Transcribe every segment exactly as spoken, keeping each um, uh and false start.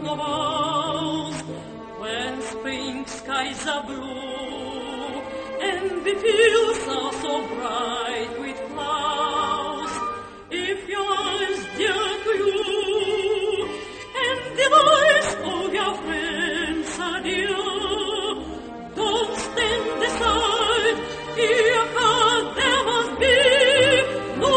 the walls, when spring skies are blue, and the fields are so bright with flowers. If your eyes dear to you, and the voice of your friends are dear, don't stand aside, dear, 'cause there must be no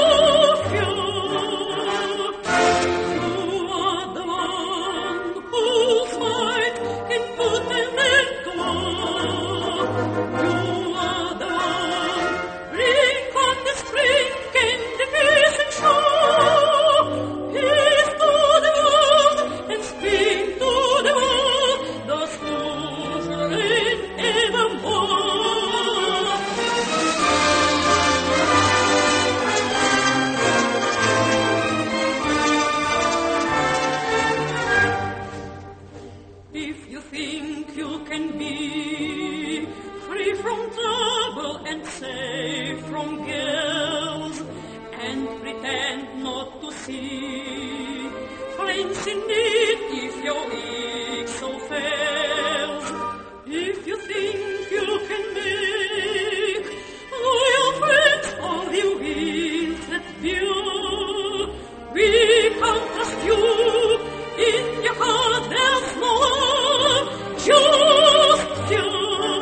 fear. You are the one whose might can put an end to war. You are the one, bring on the spring and the peace and shore. Peace to the world and spring to the world, those who shall reign evermore. If you think you can be free from trouble and safe from gales, and pretend not to see friends in need if your weak soul fails, if you think you can make loyal friends all you will that bear, we can't trust you. In your heart there's no love, just fear.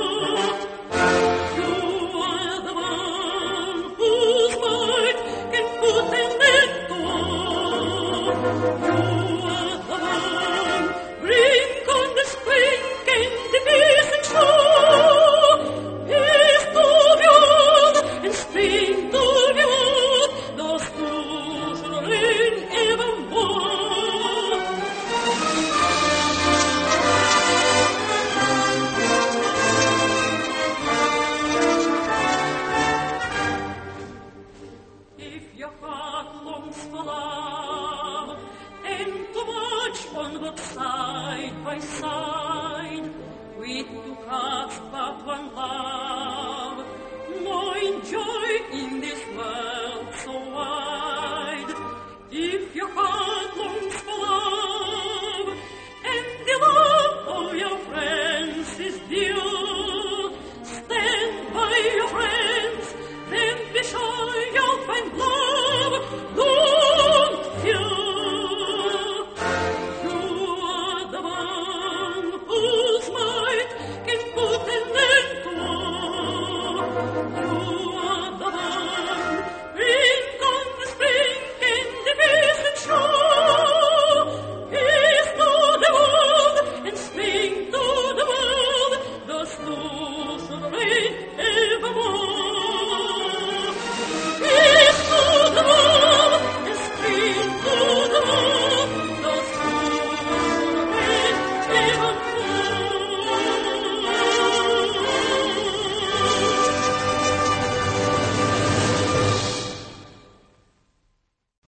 You are the one whose might can put an end to war. You are the one, bring on the spring and the peace and shore. Peace to the world and spring to the world, those who shall reign evermore. If your heart longs for love, and to march onward side by side, with two hearts but one love, knowing joy